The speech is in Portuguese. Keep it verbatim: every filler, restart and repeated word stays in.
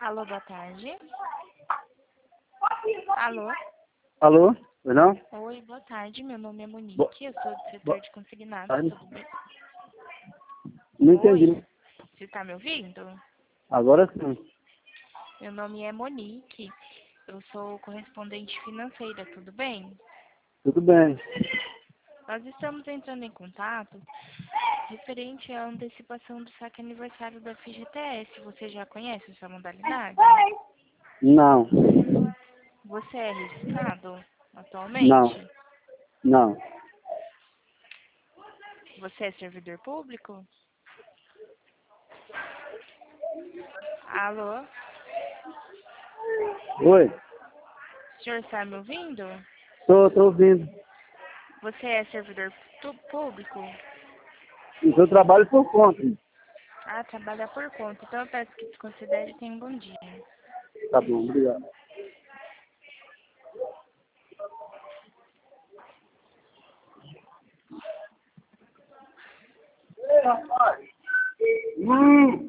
Alô, boa tarde. Alô? Alô? Oi, não? Oi, boa tarde. Meu nome é Monique. Bo- Eu sou do setor Boa de consignados. tarde. Tudo bem? Não entendi. Oi, você está me ouvindo? Agora sim. Meu nome é Monique. Eu sou correspondente financeira, tudo bem? Tudo bem. Nós estamos entrando em contato referente à antecipação do saque aniversário da F G T S. Você já conhece essa modalidade? Não. Você é registrado Não. atualmente? Não. Você é servidor público? Alô? Oi? O senhor está me ouvindo? Tô, tô ouvindo. Você é servidor tu- público? Eu trabalho por conta. Ah, trabalha por conta. Então eu peço que desconsidere e tenha um bom dia. Tá bom, obrigado. Ei, rapaz! Hum.